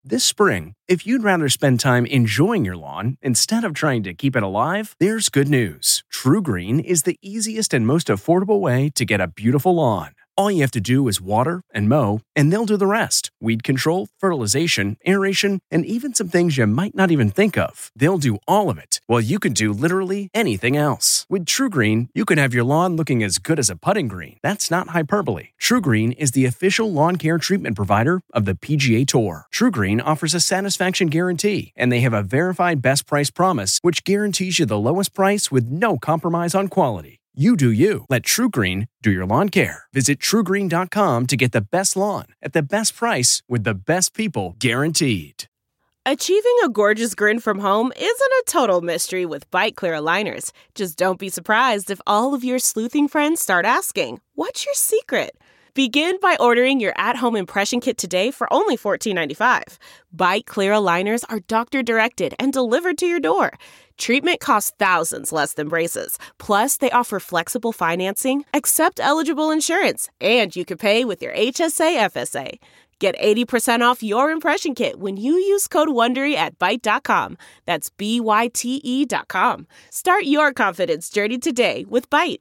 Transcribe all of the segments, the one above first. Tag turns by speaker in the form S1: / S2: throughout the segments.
S1: This spring, if you'd rather spend time enjoying your lawn instead of trying to keep it alive, there's good news. TruGreen is the easiest and most affordable way to get a beautiful lawn. All you have to do is water and mow, and they'll do the rest. Weed control, fertilization, aeration, and even some things you might not even think of. They'll do all of it, while you can do literally anything else. With TruGreen, you can have your lawn looking as good as a putting green. That's not hyperbole. TruGreen is the official lawn care treatment provider of the PGA Tour. TruGreen offers a satisfaction guarantee, and they have a verified best price promise, which guarantees you the lowest price with no compromise on quality. You do you. Let TruGreen do your lawn care. Visit TruGreen.com to get the best lawn at the best price with the best people guaranteed.
S2: Achieving a gorgeous grin from home isn't a total mystery with Byte Clear aligners. Just don't be surprised if all of your sleuthing friends start asking, "What's your secret?" Begin by ordering your at-home impression kit today for only $14.95. Byte Clear aligners are doctor-directed and delivered to your door. Treatment costs thousands less than braces. Plus, they offer flexible financing, accept eligible insurance, and you can pay with your HSA FSA. Get 80% off your impression kit when you use code WONDERY at Byte.com. That's BYTE.com. Start your confidence journey today with Byte.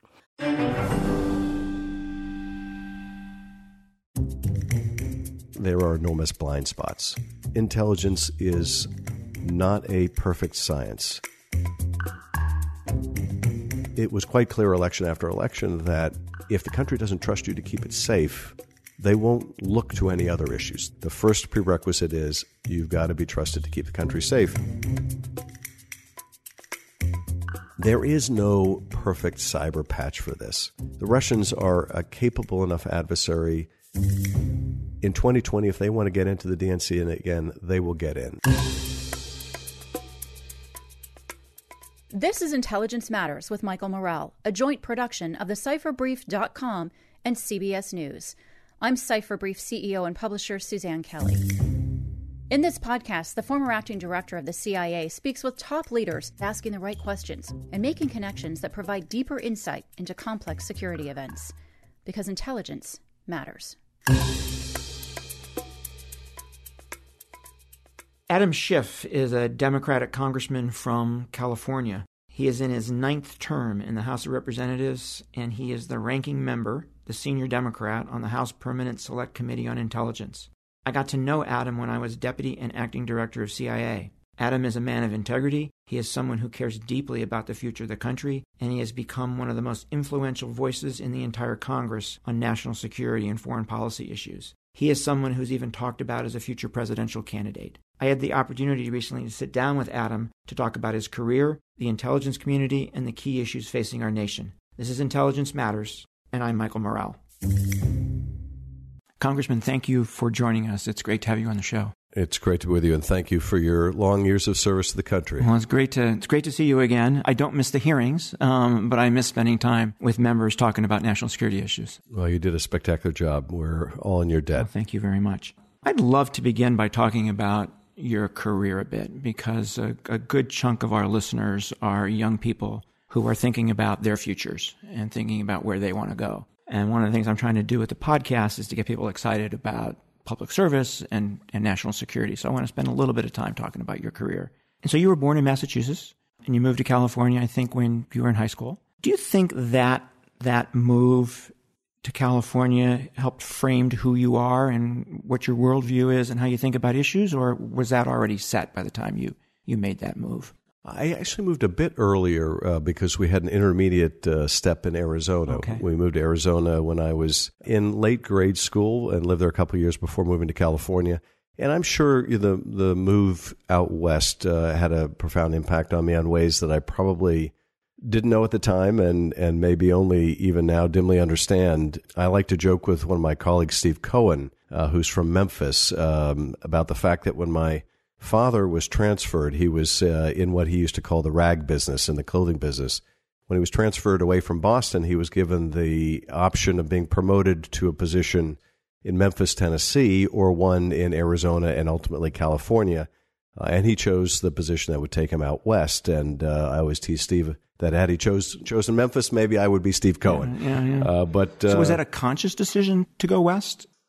S3: There are enormous blind spots. Intelligence is not a perfect science. It was quite clear election after election that if the country doesn't trust you to keep it safe, they won't look to any other issues. The first prerequisite is you've got to be trusted to keep the country safe. There is no perfect cyber patch for this. The Russians are a capable enough adversary. In 2020, if they want to get into the DNC and again, they will get in.
S4: This is Intelligence Matters with Michael Morell, a joint production of thecypherbrief.com and CBS News. I'm Cypher Brief CEO and publisher Suzanne Kelly. In this podcast, the former acting director of the CIA speaks with top leaders, asking the right questions and making connections that provide deeper insight into complex security events. Because intelligence matters.
S5: Adam Schiff is a Democratic congressman from California. He is in his 9th term in the House of Representatives, and he is the ranking member, the senior Democrat, on the House Permanent Select Committee on Intelligence. I got to know Adam when I was deputy and acting director of CIA. Adam is a man of integrity. He is someone who cares deeply about the future of the country, and he has become one of the most influential voices in the entire Congress on national security and foreign policy issues. He is someone who's even talked about as a future presidential candidate. I had the opportunity recently to sit down with Adam to talk about his career, the intelligence community, and the key issues facing our nation. This is Intelligence Matters, and I'm Michael Morell. Congressman, thank you for joining us. It's great to have you on the show.
S3: It's great to be with you, and thank you for your long years of service to the country.
S5: Well, it's great to see you again. I don't miss the hearings, but I miss spending time with members talking about national security issues.
S3: Well, you did a spectacular job. We're all in your debt.
S5: Well, thank you very much. I'd love to begin by talking about your career a bit, because a good chunk of our listeners are young people who are thinking about their futures and thinking about where they want to go. And one of the things I'm trying to do with the podcast is to get people excited about public service and national security. So I want to spend a little bit of time talking about your career. And so you were born in Massachusetts, and you moved to California, I think, when you were in high school. Do you think that move to California helped framed who you are and what your worldview is and how you think about issues, or was that already set by the time you made that move?
S3: I actually moved a bit earlier because we had an intermediate step in Arizona.
S5: Okay.
S3: We moved to Arizona when I was in late grade school and lived there a couple of years before moving to California. And I'm sure the move out west had a profound impact on me on ways that I probably didn't know at the time and maybe only even now dimly understand. I like to joke with one of my colleagues, Steve Cohen, who's from Memphis, about the fact that when my father was transferred, he was in what he used to call the rag business, in the clothing business. When he was transferred away from Boston, he was given the option of being promoted to a position in Memphis, Tennessee, or one in Arizona and ultimately California. And he chose the position that would take him out west. And I always tease Steve that had he chosen Memphis, maybe I would be Steve Cohen.
S5: Yeah. So was that a conscious decision to go west?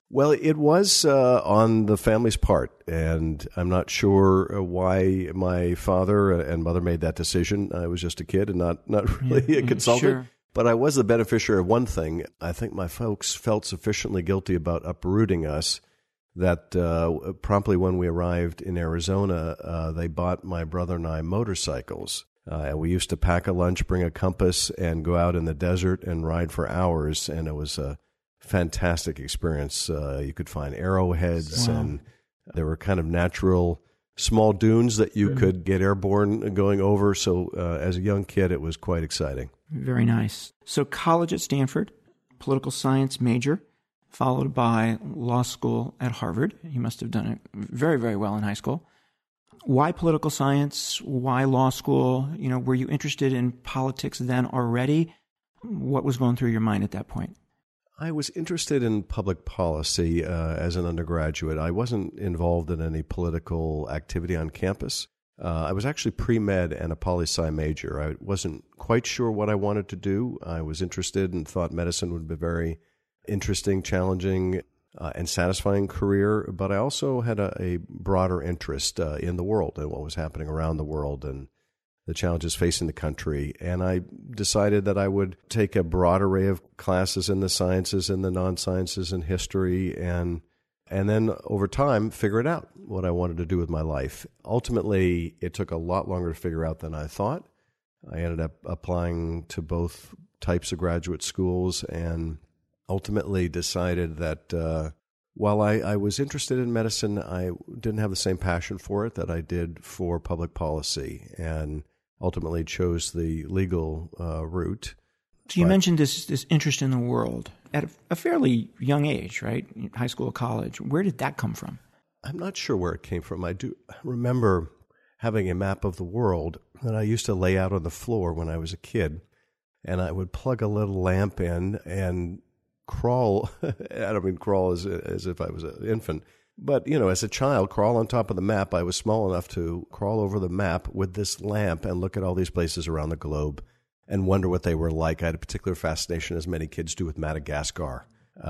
S3: Well, it was on the family's part, and I'm not sure why my father and mother made that decision. I was just a kid and not really a consultant.
S5: Sure.
S3: But I was the beneficiary of one thing. I think my folks felt sufficiently guilty about uprooting us that promptly when we arrived in Arizona, they bought my brother and I motorcycles. And we used to pack a lunch, bring a compass, and go out in the desert and ride for hours, and it was a fantastic experience. You could find arrowheads, and there were kind of natural small dunes that you could get airborne going over. So as a young kid, it was quite exciting.
S5: Very nice. So college at Stanford, political science major, followed by law school at Harvard. You must have done it very, very well in high school. Why political science? Why law school? Were you interested in politics then already? What was going through your mind at that point?
S3: I was interested in public policy as an undergraduate. I wasn't involved in any political activity on campus. I was actually pre-med and a poli-sci major. I wasn't quite sure what I wanted to do. I was interested and thought medicine would be very interesting, challenging, and satisfying career. But I also had a broader interest in the world and what was happening around the world and the challenges facing the country. And I decided that I would take a broad array of classes in the sciences and the non-sciences and history and then over time figure it out, what I wanted to do with my life. Ultimately, it took a lot longer to figure out than I thought. I ended up applying to both types of graduate schools and ultimately decided that while I was interested in medicine, I didn't have the same passion for it that I did for public policy, and ultimately chose the legal route.
S5: So you mentioned this interest in the world at a fairly young age, right? High school, college. Where did that come from?
S3: I'm not sure where it came from. I do remember having a map of the world that I used to lay out on the floor when I was a kid, and I would plug a little lamp in and crawl. I don't mean crawl as if I was an infant, but, as a child, crawl on top of the map. I was small enough to crawl over the map with this lamp and look at all these places around the globe and wonder what they were like. I had a particular fascination, as many kids do, with Madagascar.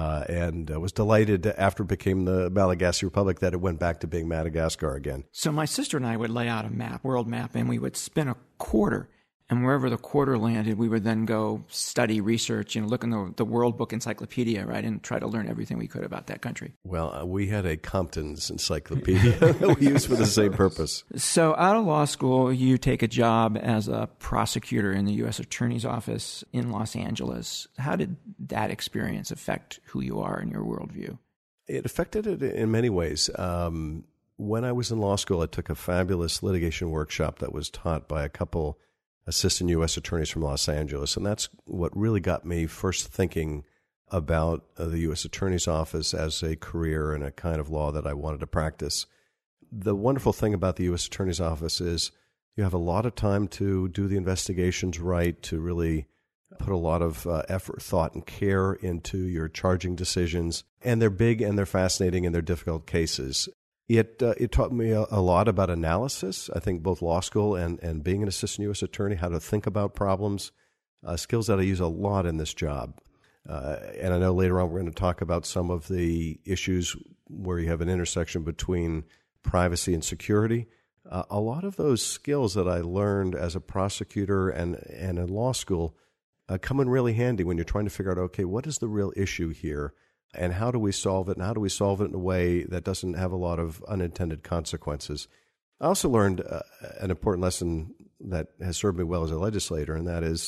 S3: And I was delighted after it became the Malagasy Republic that it went back to being Madagascar again.
S5: So my sister and I would lay out a map, world map, and we would spin a quarter. And wherever the quarter landed, we would then go study, research, look in the World Book Encyclopedia, right, and try to learn everything we could about that country.
S3: Well, we had a Compton's encyclopedia that we used for the same purpose.
S5: So out of law school, you take a job as a prosecutor in the U.S. Attorney's Office in Los Angeles. How did that experience affect who you are and your worldview?
S3: It affected it in many ways. When I was in law school, I took a fabulous litigation workshop that was taught by a couple assistant U.S. attorneys from Los Angeles, and that's what really got me first thinking about the U.S. Attorney's Office as a career and a kind of law that I wanted to practice. The wonderful thing about the U.S. Attorney's Office is you have a lot of time to do the investigations right, to really put a lot of effort, thought, and care into your charging decisions, and they're big and they're fascinating and they're difficult cases. It taught me a lot about analysis. I think both law school and being an assistant U.S. attorney, how to think about problems, skills that I use a lot in this job. And I know later on we're going to talk about some of the issues where you have an intersection between privacy and security. A lot of those skills that I learned as a prosecutor and in law school come in really handy when you're trying to figure out, okay, what is the real issue here? And how do we solve it? And how do we solve it in a way that doesn't have a lot of unintended consequences? I also learned an important lesson that has served me well as a legislator, and that is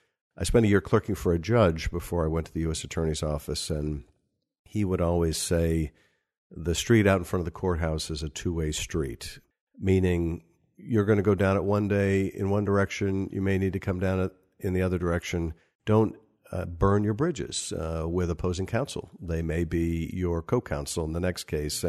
S3: I spent a year clerking for a judge before I went to the U.S. Attorney's Office, and he would always say the street out in front of the courthouse is a two-way street, meaning you're going to go down it one day in one direction, you may need to come down it in the other direction. Don't burn your bridges with opposing counsel. They may be your co-counsel in the next case,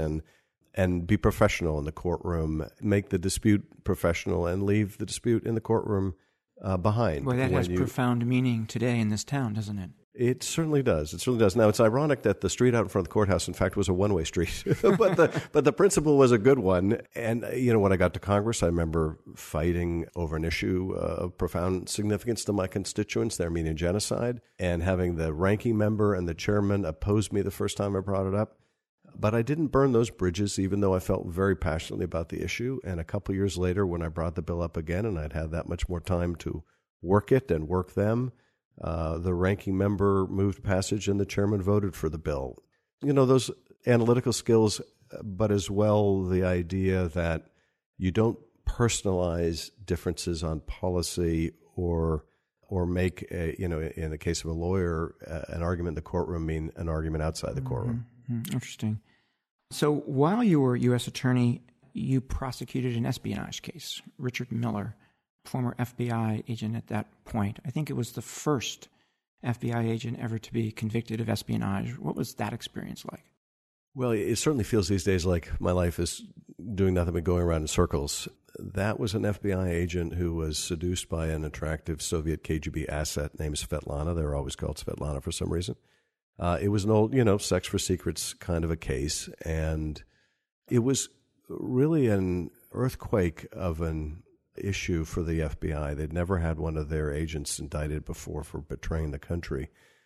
S3: and be professional in the courtroom. Make the dispute professional and leave the dispute in the courtroom behind.
S5: Well, that has profound meaning today in this town, doesn't it?
S3: It certainly does. It certainly does. Now, it's ironic that the street out in front of the courthouse, in fact, was a one-way street, but the principle was a good one. And, when I got to Congress, I remember fighting over an issue of profound significance to my constituents, the Armenian genocide, and having the ranking member and the chairman oppose me the first time I brought it up. But I didn't burn those bridges, even though I felt very passionately about the issue. And a couple years later, when I brought the bill up again and I'd had that much more time to work it and work them, the ranking member moved passage and the chairman voted for the bill. You know, those analytical skills, but as well the idea that you don't personalize differences on policy or make, in the case of a lawyer, an argument in the courtroom mean an argument outside the courtroom.
S5: Mm-hmm. Interesting. So while you were U.S. attorney, you prosecuted an espionage case. Richard Miller, former FBI agent at that point. I think it was the first FBI agent ever to be convicted of espionage. What was that experience like?
S3: Well, it certainly feels these days like my life is doing nothing but going around in circles. That was an FBI agent who was seduced by an attractive Soviet KGB asset named Svetlana. They were always called Svetlana for some reason. It was an old, sex for secrets kind of a case. And it was really an earthquake of an issue for the FBI. They'd never had one of their agents indicted before for betraying the country.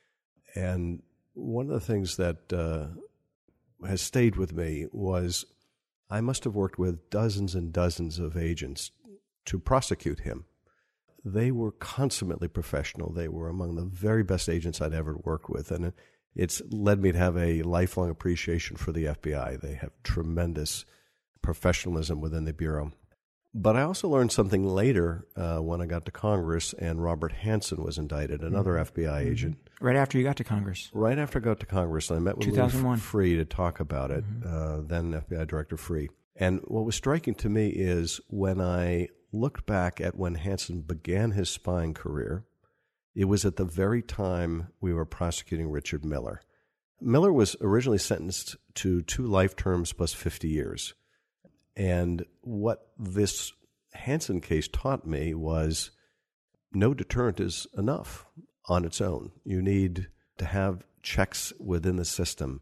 S3: And one of the things that has stayed with me was I must have worked with dozens and dozens of agents to prosecute him. They were consummately professional. They were among the very best agents I'd ever worked with. And it's led me to have a lifelong appreciation for the FBI. They have tremendous professionalism within the Bureau. But I also learned something later when I got to Congress and Robert Hansen was indicted, another FBI agent.
S5: Right after you got to Congress.
S3: Right after I got to Congress, and I met with
S5: 2001.
S3: Lou Freeh to talk about it, then FBI Director Freeh. And what was striking to me is when I looked back at when Hansen began his spying career, it was at the very time we were prosecuting Richard Miller. Miller was originally sentenced to 2 life terms plus 50 years. And what this Hansen case taught me was no deterrent is enough on its own. You need to have checks within the system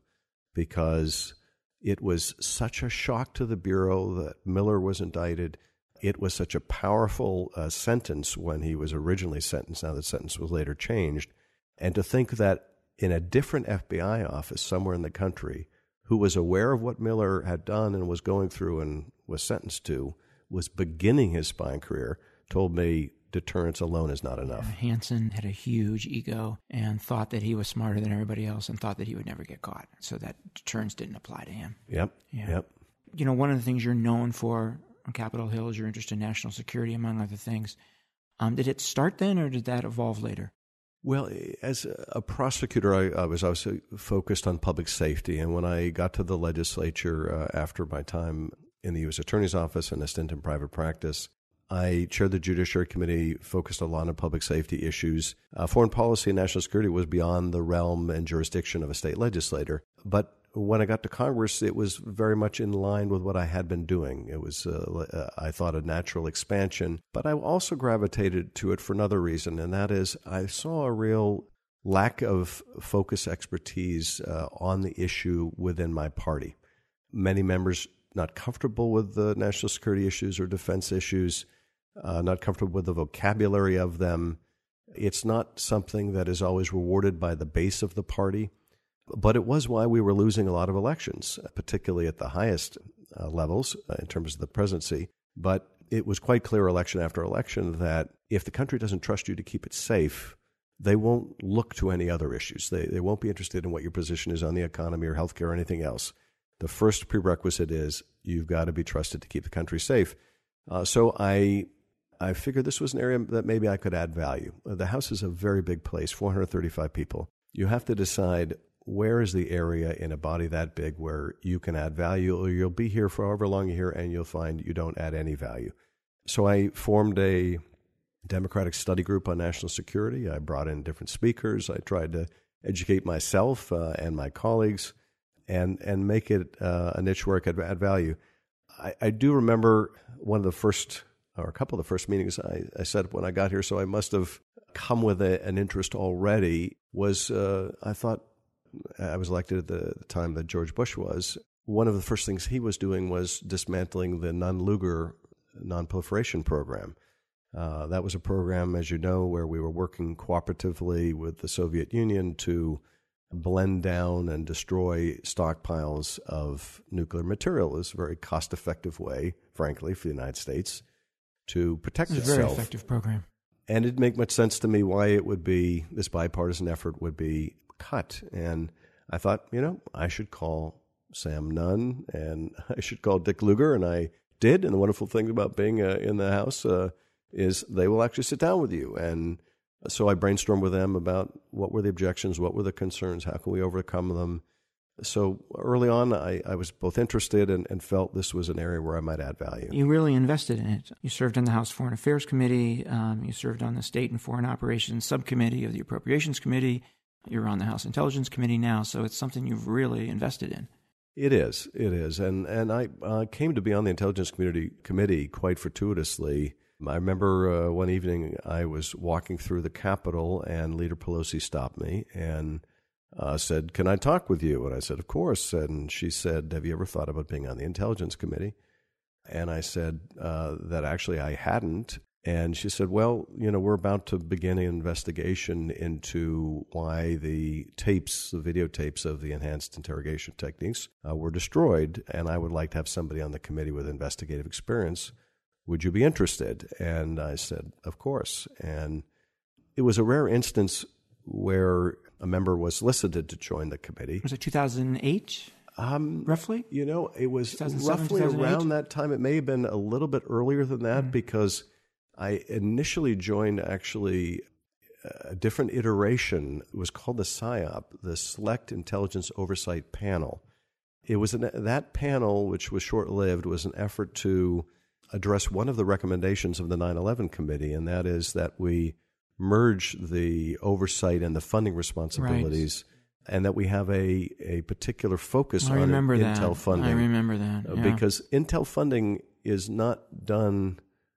S3: because it was such a shock to the Bureau that Miller was indicted. It was such a powerful sentence when he was originally sentenced. Now the sentence was later changed. And to think that in a different FBI office somewhere in the country who was aware of what Miller had done and was going through and was sentenced to, was beginning his spying career, told me deterrence alone is not enough.
S5: Hansen had a huge ego and thought that he was smarter than everybody else and thought that he would never get caught. So that deterrence didn't apply to him.
S3: Yep.
S5: You know, one of the things you're known for on Capitol Hill is your interest in national security, among other things. Did it start then, or did that evolve later?
S3: Well, as a prosecutor, I was also focused on public safety. And when I got to the legislature after my time in the U.S. Attorney's Office and a stint in private practice, I chaired the Judiciary Committee, focused a lot on public safety issues. Foreign policy and national security was beyond the realm and jurisdiction of a state legislator. But when I got to Congress, it was very much in line with what I had been doing. It was, I thought, a natural expansion. But I also gravitated to it for another reason, and that is I saw a real lack of focus expertise on the issue within my party. Many members not comfortable with the national security issues or defense issues, not comfortable with the vocabulary of them. It's not something that is always rewarded by the base of the party. But it was why we were losing a lot of elections, particularly at the highest levels in terms of the presidency. But it was quite clear election after election that if the country doesn't trust you to keep it safe, they won't look to any other issues. They won't be interested in what your position is on the economy or healthcare or anything else. The first prerequisite is you've got to be trusted to keep the country safe. So I figured this was an area that maybe I could add value. The House is a very big place, 435 people. You have to decide where is the area in a body that big where you can add value, or you'll be here for however long you're here and you'll find you don't add any value. So I formed a Democratic study group on national security. I brought in different speakers. I tried to educate myself and my colleagues and make it a niche where I could add value. I do remember one of the first, or a couple of the first meetings I said when I got here, so I must have come with an interest already, was I thought, I was elected at the time that George Bush was. One of the first things he was doing was dismantling the Nunn-Lugar non-proliferation program. That was a program, as you know, where we were working cooperatively with the Soviet Union to blend down and destroy stockpiles of nuclear material is a very cost-effective way, frankly, for the United States to protect itself.
S5: It's a very effective program.
S3: And it didn't make much sense to me why it would be, this bipartisan effort would be cut. And I thought, I should call Sam Nunn and I should call Dick Lugar, and I did. And the wonderful thing about being in the House is they will actually sit down with you. And so I brainstormed with them about what were the objections, what were the concerns, how can we overcome them. So early on, I was both interested and felt this was an area where I might add value.
S5: You really invested in it. You served on the House Foreign Affairs Committee. You served on the State and Foreign Operations Subcommittee of the Appropriations Committee. You're on the House Intelligence Committee now, so it's something you've really invested in.
S3: It is. And I came to be on the Intelligence Committee quite fortuitously. I remember one evening I was walking through the Capitol and Leader Pelosi stopped me and said, "Can I talk with you?" And I said, "Of course." And she said, "Have you ever thought about being on the Intelligence Committee?" And I said that actually I hadn't. And she said, "Well, we're about to begin an investigation into why the videotapes of the enhanced interrogation techniques were destroyed, and I would like to have somebody on the committee with investigative experience. Would you be interested?" And I said, "Of course." And it was a rare instance where a member was solicited to join the committee.
S5: Was it 2008, roughly?
S3: It was
S5: 2007,
S3: roughly
S5: 2008?
S3: Around that time. It may have been a little bit earlier than that because I initially joined actually a different iteration. It was called the SIOP, the Select Intelligence Oversight Panel. It was that panel, which was short-lived, was an effort to address one of the recommendations of the 9/11 Committee, and that is that we merge the oversight and the funding responsibilities, and that we have a particular focus on Intel funding.
S5: I remember that. Yeah.
S3: Because Intel funding is not done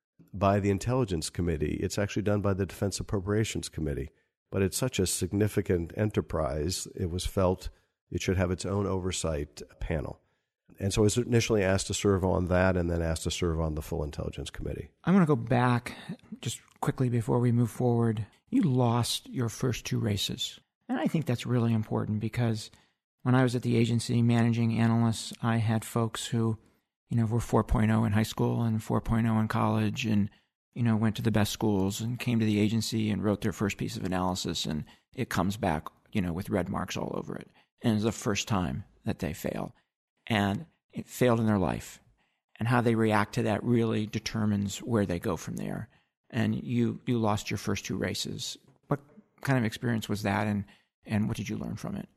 S3: by the Intelligence Committee. It's actually done by the Defense Appropriations Committee. But it's such a significant enterprise, it was felt it should have its own oversight panel. And so I was initially asked to serve on that and then asked to serve on the full Intelligence Committee.
S5: I want to go back just quickly before we move forward. You lost your first two races. And I think that's really important because when I was at the agency managing analysts, I had folks who, were 4.0 in high school and 4.0 in college and, went to the best schools and came to the agency and wrote their first piece of analysis, and it comes back, with red marks all over it. And it's the first time that they fail. And it failed in their life. And how they react to that really determines where they go from there. And you lost your first two races. What kind of experience was that, and what did you learn from it?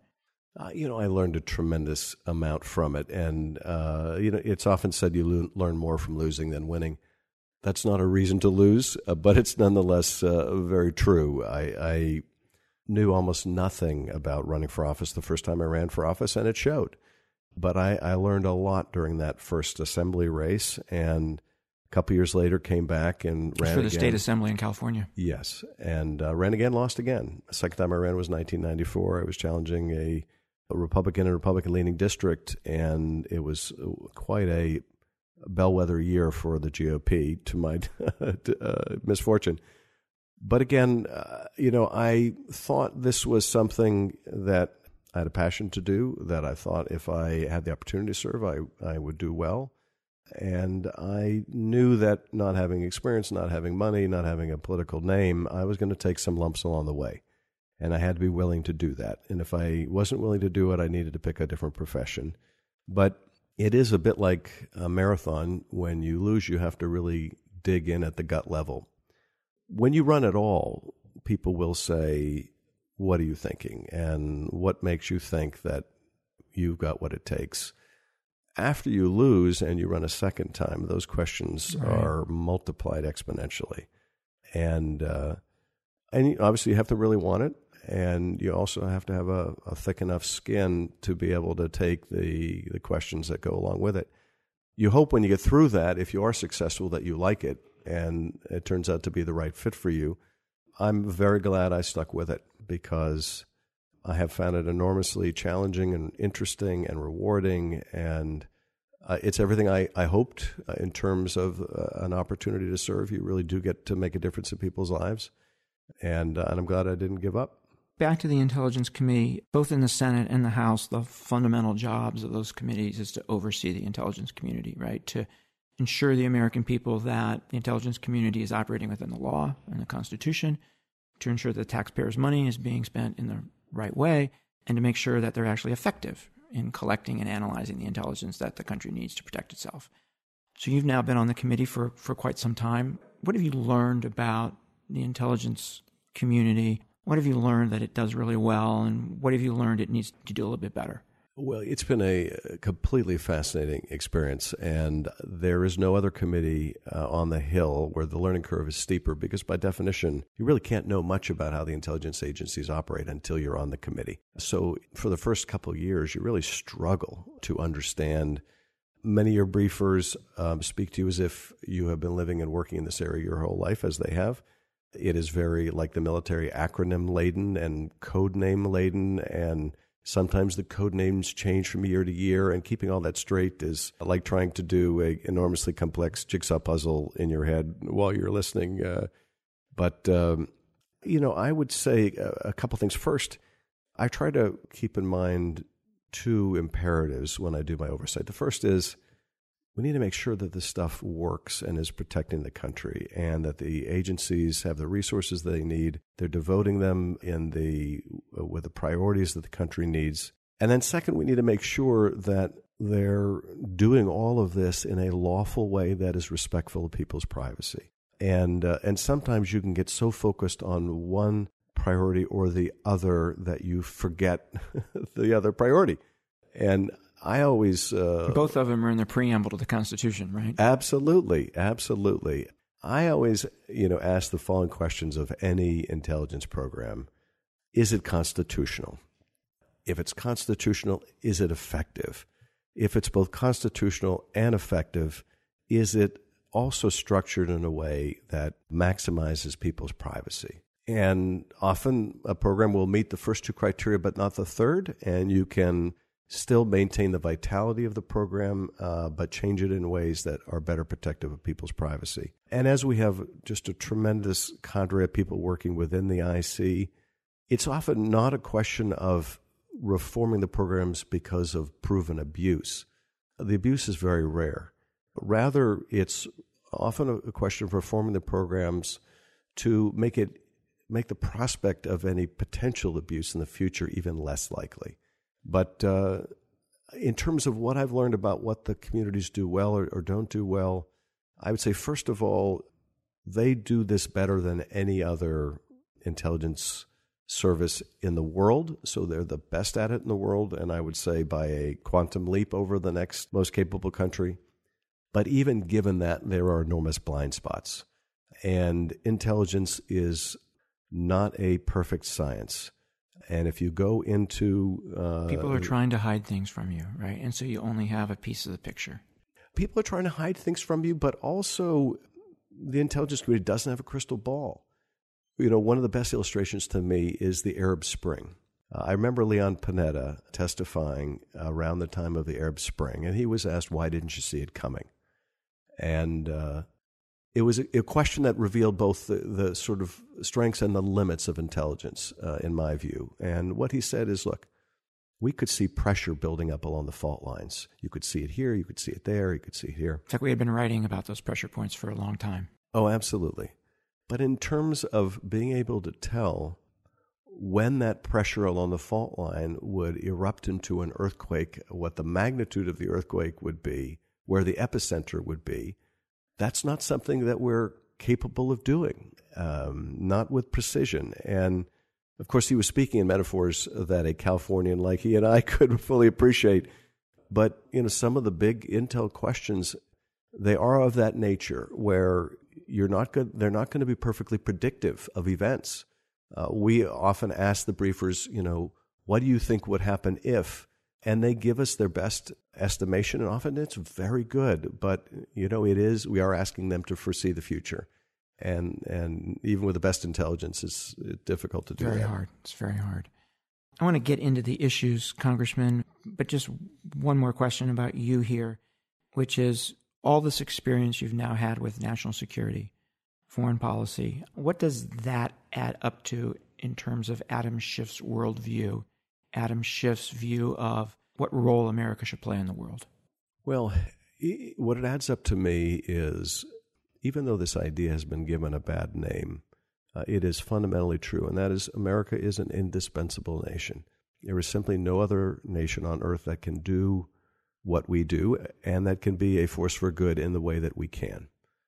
S3: I learned a tremendous amount from it. And, it's often said you learn more from losing than winning. That's not a reason to lose, but it's nonetheless very true. I knew almost nothing about running for office the first time I ran for office, and it showed. But I learned a lot during that first assembly race, and a couple years later came back and ran
S5: for the
S3: again.
S5: state assembly in California.
S3: Yes, and ran again, lost again. The second time I ran was 1994. I was challenging a Republican-leaning district, and it was quite a bellwether year for the GOP, to my misfortune. But again, I thought this was something that I had a passion to do, that I thought if I had the opportunity to serve, I would do well. And I knew that not having experience, not having money, not having a political name, I was going to take some lumps along the way. And I had to be willing to do that. And if I wasn't willing to do it, I needed to pick a different profession. But it is a bit like a marathon. When you lose, you have to really dig in at the gut level. When you run at all, people will say, "What are you thinking? And what makes you think that you've got what it takes?" After you lose and you run a second time, those questions are multiplied exponentially. And obviously you have to really want it, and you also have to have a thick enough skin to be able to take the questions that go along with it. You hope when you get through that, if you are successful, that you like it and it turns out to be the right fit for you. I'm very glad I stuck with it because I have found it enormously challenging and interesting and rewarding, and it's everything I hoped in terms of an opportunity to serve. You really do get to make a difference in people's lives, and I'm glad I didn't give up.
S5: Back to the Intelligence Committee, both in the Senate and the House, the fundamental jobs of those committees is to oversee the intelligence community, right? To ensure the American people that the intelligence community is operating within the law and the Constitution, to ensure that the taxpayers' money is being spent in the right way, and to make sure that they're actually effective in collecting and analyzing the intelligence that the country needs to protect itself. So you've now been on the committee for quite some time. What have you learned about the intelligence community? What have you learned that it does really well, and what have you learned it needs to do a little bit better?
S3: Well, it's been a completely fascinating experience, and there is no other committee on the Hill where the learning curve is steeper because, by definition, you really can't know much about how the intelligence agencies operate until you're on the committee. So for the first couple of years, you really struggle to understand. Many of your briefers speak to you as if you have been living and working in this area your whole life, as they have. It is very like the military, acronym-laden and code name-laden, and sometimes the code names change from year to year, and keeping all that straight is like trying to do an enormously complex jigsaw puzzle in your head while you're listening. But I would say a couple things. First, I try to keep in mind two imperatives when I do my oversight. The first is we need to make sure that this stuff works and is protecting the country, and that the agencies have the resources they need. They're devoting them with the priorities that the country needs. And then second, we need to make sure that they're doing all of this in a lawful way that is respectful of people's privacy. And sometimes you can get so focused on one priority or the other that you forget the other priority. And I always...
S5: both of them are in the preamble to the Constitution, right?
S3: Absolutely, absolutely. I always, ask the following questions of any intelligence program. Is it constitutional? If it's constitutional, is it effective? If it's both constitutional and effective, is it also structured in a way that maximizes people's privacy? And often a program will meet the first two criteria, but not the third, and you can still maintain the vitality of the program, but change it in ways that are better protective of people's privacy. And as we have just a tremendous cadre of people working within the IC, it's often not a question of reforming the programs because of proven abuse. The abuse is very rare. Rather, it's often a question of reforming the programs to make the prospect of any potential abuse in the future even less likely. But in terms of what I've learned about what the communities do well or don't do well, I would say, first of all, they do this better than any other intelligence service in the world. So they're the best at it in the world, and I would say by a quantum leap over the next most capable country. But even given that, there are enormous blind spots. And intelligence is not a perfect science. And if you go into...
S5: people are trying to hide things from you, right? And so you only have a piece of the picture.
S3: People are trying to hide things from you, but also the intelligence community doesn't have a crystal ball. One of the best illustrations to me is the Arab Spring. I remember Leon Panetta testifying around the time of the Arab Spring, and he was asked, why didn't you see it coming? And it was a question that revealed both the sort of strengths and the limits of intelligence, in my view. And what he said is, look, we could see pressure building up along the fault lines. You could see it here, you could see it there, you could see it here.
S5: In fact, we had been writing about those pressure points for a long time.
S3: Oh, absolutely. But in terms of being able to tell when that pressure along the fault line would erupt into an earthquake, what the magnitude of the earthquake would be, where the epicenter would be, that's not something that we're capable of doing, not with precision. And, of course, he was speaking in metaphors that a Californian like he and I could fully appreciate. But, some of the big intel questions, they are of that nature where they're not going to be perfectly predictive of events. We often ask the briefers, what do you think would happen if? And they give us their best estimation, and often it's very good. But, we are asking them to foresee the future. And even with the best intelligence, it's difficult to do that.
S5: Very hard. It's very hard. I want to get into the issues, Congressman, but just one more question about you here, which is all this experience you've now had with national security, foreign policy. What does that add up to in terms of Adam Schiff's worldview, Adam Schiff's view of what role America should play in the world?
S3: Well, what it adds up to me is, even though this idea has been given a bad name, it is fundamentally true, and that is America is an indispensable nation. There is simply no other nation on earth that can do what we do and that can be a force for good in the way that we can.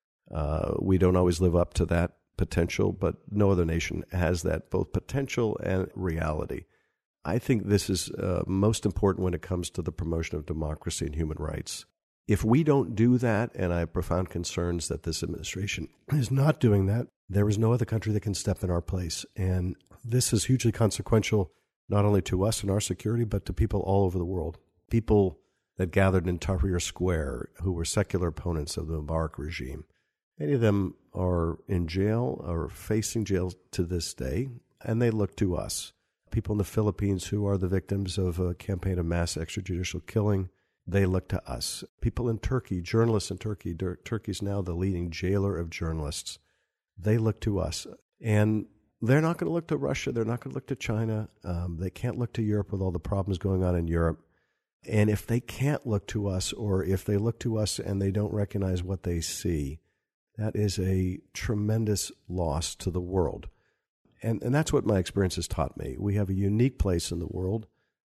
S3: We don't always live up to that potential, but no other nation has that, both potential and reality. I think this is most important when it comes to the promotion of democracy and human rights. If we don't do that, and I have profound concerns that this administration is not doing that, there is no other country that can step in our place. And this is hugely consequential, not only to us and our security, but to people all over the world. People that gathered in Tahrir Square who were secular opponents of the Mubarak regime. Many of them are in jail or facing jail to this day, and they look to us. People in the Philippines who are the victims of a campaign of mass extrajudicial killing, they look to us. People in Turkey, journalists in Turkey, Turkey's now the leading jailer of journalists. They look to us. And they're not going to look to Russia. They're not going to look to China. They can't look to Europe with all the problems going on in Europe. And if they can't look to us, or if they look to us and they don't recognize what they see, that is a tremendous loss to the world. And that's what my experience has taught me. We have a unique place in the world,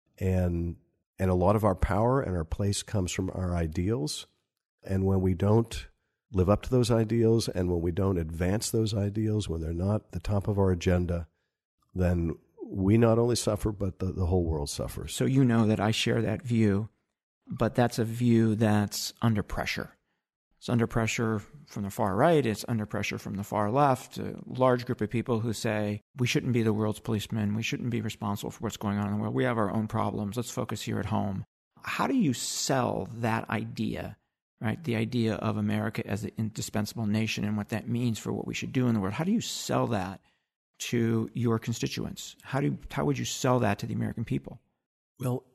S3: and a lot of our power and our place comes from our ideals. And when we don't live up to those ideals, and when we don't advance those ideals, when they're not the top of our agenda, then we not only suffer, but the whole world suffers.
S5: So you know that I share that view, but that's a view that's under pressure. It's under pressure from the far right. It's under pressure from the far left. A large group of people who say, we shouldn't be the world's policemen. We shouldn't be responsible for what's going on in the world. We have our own problems. Let's focus here at home. How do you sell that idea, right? The idea of America as an indispensable nation and what that means for what we should do in the world. How do you sell that to your constituents? How would you sell that to the American people?
S3: Well,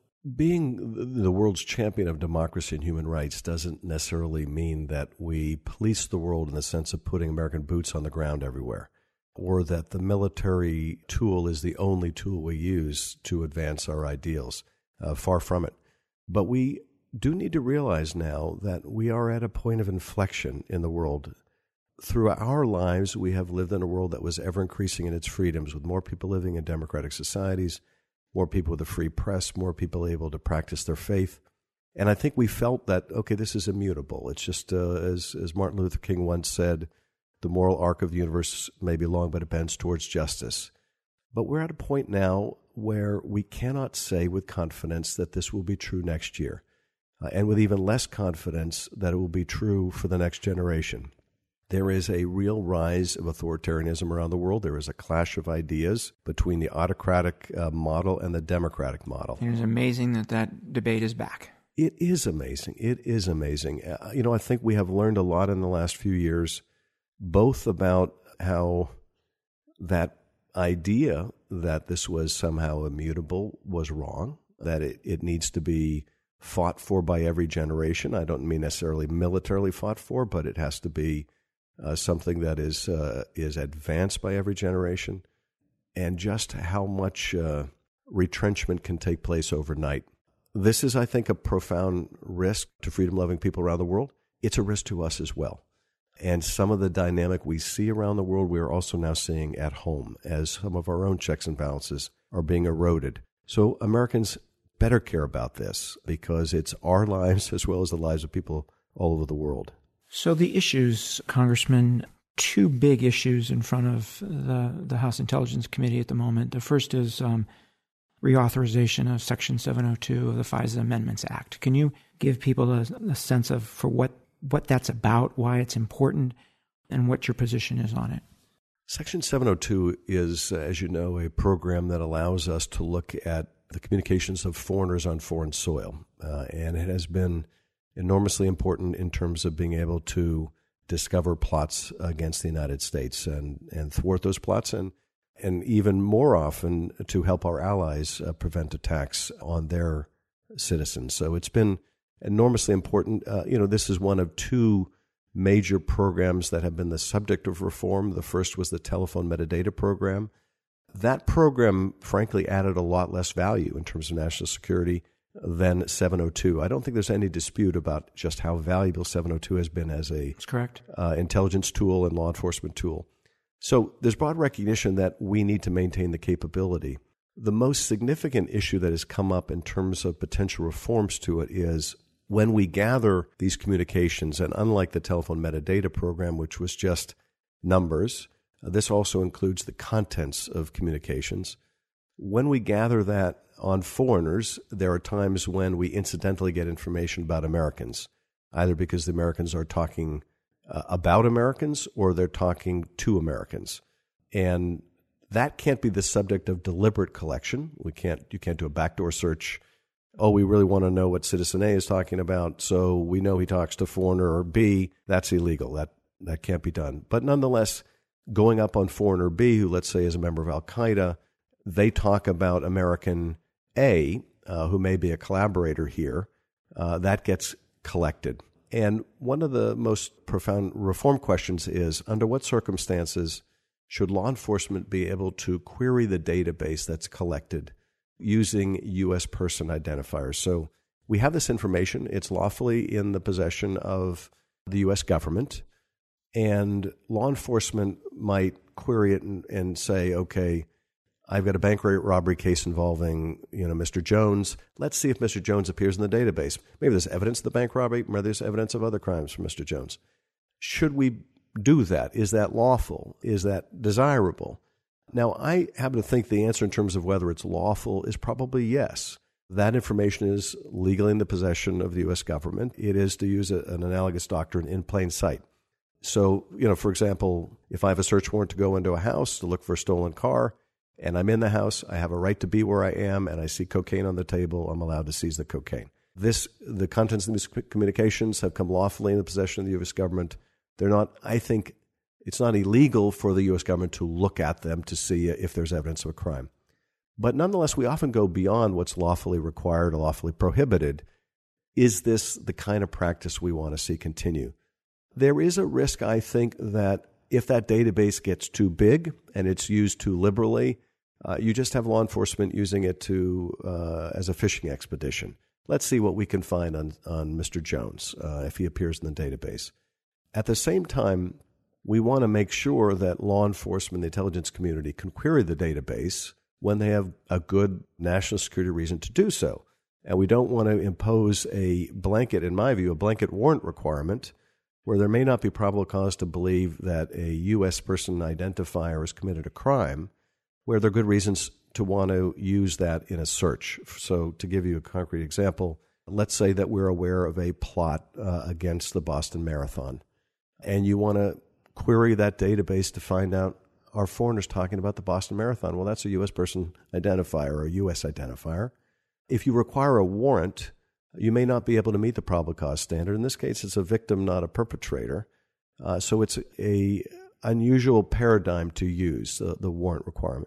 S3: being the world's champion of democracy and human rights doesn't necessarily mean that we police the world in the sense of putting American boots on the ground everywhere, or that the military tool is the only tool we use to advance our ideals. Far from it. But we do need to realize now that we are at a point of inflection in the world. Through our lives, we have lived in a world that was ever increasing in its freedoms, with more people living in democratic societies, more people with a free press, more people able to practice their faith. And I think we felt that, okay, this is immutable. It's just, as Martin Luther King once said, the moral arc of the universe may be long, but it bends towards justice. But we're at a point now where we cannot say with confidence that this will be true next year, and with even less confidence that it will be true for the next generation. There is a real rise of authoritarianism around the world. There is a clash of ideas between the autocratic model and the democratic model.
S5: It is amazing that debate is back.
S3: It is amazing. It is amazing. I think we have learned a lot in the last few years, both about how that idea that this was somehow immutable was wrong, that it needs to be fought for by every generation. I don't mean necessarily militarily fought for, but it has to be something that is advanced by every generation, and just how much retrenchment can take place overnight. This is, I think, a profound risk to freedom-loving people around the world. It's a risk to us as well. And some of the dynamic we see around the world, we are also now seeing at home as some of our own checks and balances are being eroded. So Americans better care about this, because it's our lives as well as the lives of people all over the world.
S5: So the issues, Congressman, two big issues in front of the House Intelligence Committee at the moment. The first is reauthorization of Section 702 of the FISA Amendments Act. Can you give people a sense of for what that's about, why it's important, and what your position is on it?
S3: Section 702 is, as you know, a program that allows us to look at the communications of foreigners on foreign soil. And it has been enormously important in terms of being able to discover plots against the United States and thwart those plots, and even more often to help our allies prevent attacks on their citizens. So it's been enormously important. This is one of two major programs that have been the subject of reform. The first was the telephone metadata program. That program, frankly, added a lot less value in terms of national security than 702. I don't think there's any dispute about just how valuable 702 has been as a
S5: That's correct.
S3: Intelligence tool and law enforcement tool. So there's broad recognition that we need to maintain the capability. The most significant issue that has come up in terms of potential reforms to it is when we gather these communications, and unlike the telephone metadata program, which was just numbers, this also includes the contents of communications. When we gather that on foreigners, there are times when we incidentally get information about Americans, either because the Americans are talking about Americans or they're talking to Americans. And that can't be the subject of deliberate collection. You can't do a backdoor search. Oh, we really want to know what citizen A is talking about, so we know he talks to foreigner B. That's illegal. That can't be done. But nonetheless, going up on foreigner B, who let's say is a member of Al-Qaeda, they talk about American A, who may be a collaborator here, that gets collected. And one of the most profound reform questions is, under what circumstances should law enforcement be able to query the database that's collected using U.S. person identifiers? So we have this information. It's lawfully in the possession of the U.S. government, and law enforcement might query it and say, okay, I've got a bank robbery case involving, Mr. Jones. Let's see if Mr. Jones appears in the database. Maybe there's evidence of the bank robbery. Maybe there's evidence of other crimes from Mr. Jones. Should we do that? Is that lawful? Is that desirable? Now, I happen to think the answer in terms of whether it's lawful is probably yes. That information is legally in the possession of the U.S. government. It is, to use an analogous doctrine, in plain sight. So, for example, if I have a search warrant to go into a house to look for a stolen car, and I'm in the house, I have a right to be where I am, and I see cocaine on the table, I'm allowed to seize the cocaine. The contents of these communications have come lawfully in the possession of the U.S. government. They're not, I think, it's not illegal for the U.S. government to look at them to see if there's evidence of a crime. But nonetheless, we often go beyond what's lawfully required or lawfully prohibited. Is this the kind of practice we want to see continue? There is a risk, I think, that if that database gets too big and it's used too liberally, you just have law enforcement using it as a fishing expedition. Let's see what we can find on Mr. Jones if he appears in the database. At the same time, we want to make sure that law enforcement, the intelligence community, can query the database when they have a good national security reason to do so. And we don't want to impose in my view, a blanket warrant requirement where there may not be probable cause to believe that a U.S. person identifier has committed a crime, where there are good reasons to want to use that in a search. So to give you a concrete example, let's say that we're aware of a plot against the Boston Marathon, and you want to query that database to find out, are foreigners talking about the Boston Marathon? Well, that's a U.S. person identifier or a U.S. identifier. If you require a warrant, you may not be able to meet the probable cause standard. In this case, it's a victim, not a perpetrator. So it's a unusual paradigm to use, the warrant requirement.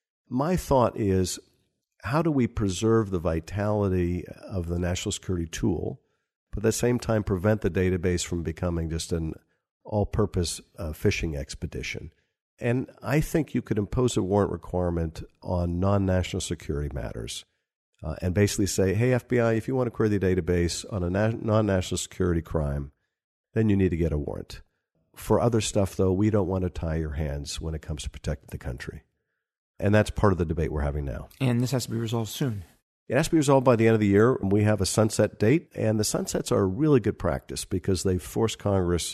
S3: My thought is, how do we preserve the vitality of the national security tool, but at the same time prevent the database from becoming just an all-purpose fishing expedition? And I think you could impose a warrant requirement on non-national security matters and basically say, hey, FBI, if you want to query the database on a non-national security crime, then you need to get a warrant. For other stuff, though, we don't want to tie your hands when it comes to protecting the country. And that's part of the debate we're having now.
S5: And this has to be resolved soon.
S3: It has to be resolved by the end of the year. We have a sunset date, and the sunsets are a really good practice because they force Congress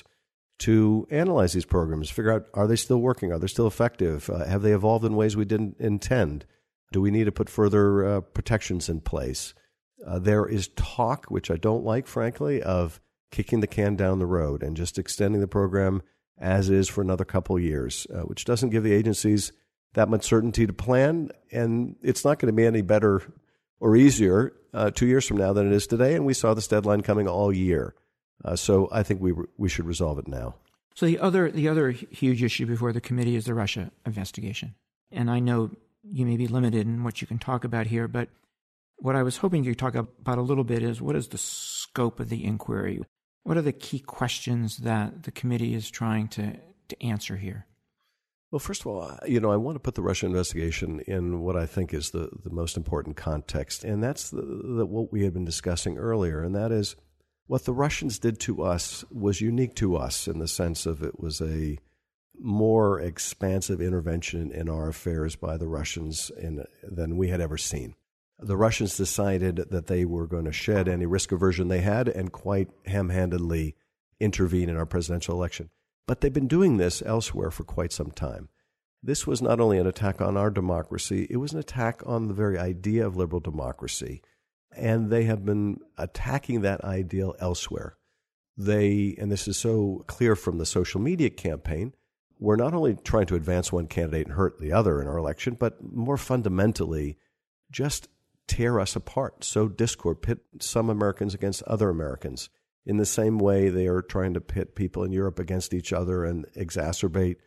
S3: to analyze these programs, figure out, are they still working? Are they still effective? Have they evolved in ways we didn't intend? Do we need to put further protections in place? There is talk, which I don't like, frankly, of kicking the can down the road and just extending the program as is for another couple of years, which doesn't give the agencies that much certainty to plan, and it's not going to be any better or easier 2 years from now than it is today, and we saw this deadline coming all year. So I think we should resolve it now.
S5: So the other huge issue before the committee is the Russia investigation. And I know you may be limited in what you can talk about here, but what I was hoping you could talk about a little bit is, what is the scope of the inquiry? What are the key questions that the committee is trying to answer here?
S3: Well, first of all, I want to put the Russia investigation in what I think is the most important context, and that's what we had been discussing earlier, and that is what the Russians did to us was unique to us in the sense of it was a more expansive intervention in our affairs by the Russians than we had ever seen. The Russians decided that they were going to shed any risk aversion they had and quite ham-handedly intervene in our presidential election. But they've been doing this elsewhere for quite some time. This was not only an attack on our democracy, it was an attack on the very idea of liberal democracy. And they have been attacking that ideal elsewhere. And this is so clear from the social media campaign, we're not only trying to advance one candidate and hurt the other in our election, but more fundamentally, just tear us apart, sow discord, pit some Americans against other Americans. In the same way, they are trying to pit people in Europe against each other and exacerbate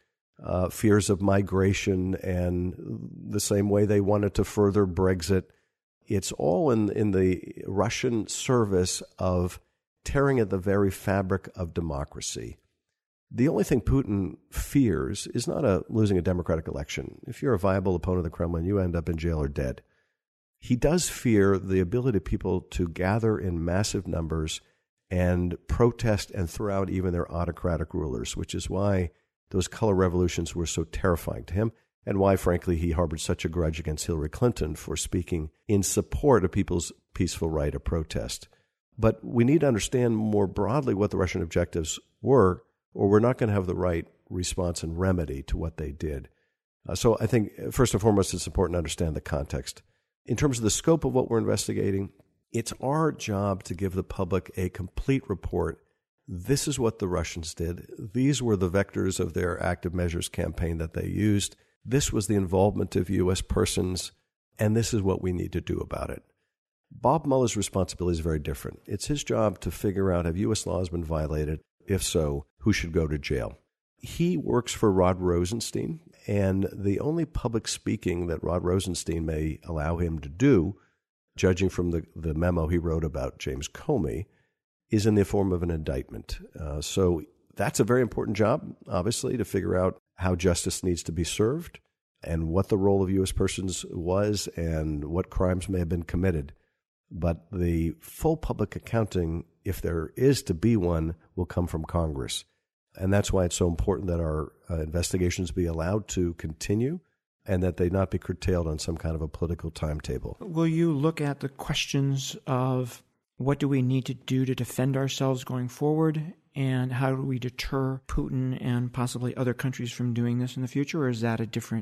S3: fears of migration, and the same way they wanted to further Brexit. It's all in the Russian service of tearing at the very fabric of democracy. The only thing Putin fears is not losing a democratic election. If you're a viable opponent of the Kremlin, you end up in jail or dead. He does fear the ability of people to gather in massive numbers and protest and throw out even their autocratic rulers, which is why those color revolutions were so terrifying to him, and why, frankly, he harbored such a grudge against Hillary Clinton for speaking in support of people's peaceful right of protest. But we need to understand more broadly what the Russian objectives were, or we're not going to have the right response and remedy to what they did. So I think, first and foremost, it's important to understand the context. In terms of the scope of what we're investigating, it's our job to give the public a complete report. This is what the Russians did. These were the vectors of their active measures campaign that they used. This was the involvement of U.S. persons, and this is what we need to do about it. Bob Mueller's responsibility is very different. It's his job to figure out, have U.S. laws been violated? If so, who should go to jail? He works for Rod Rosenstein, and the only public speaking that Rod Rosenstein may allow him to do, judging from the memo he wrote about James Comey, is in the form of an indictment. So that's a very important job, obviously, to figure out how justice needs to be served and what the role of U.S. persons was and what crimes may have been committed. But the full public accounting, if there is to be one, will come from Congress. And that's why it's so important that our investigations be allowed to continue and that they not be curtailed on some kind of a political timetable.
S5: Will you look at the questions of what do we need to do to defend ourselves going forward, and how do we deter Putin and possibly other countries from doing this in the future, or is that a different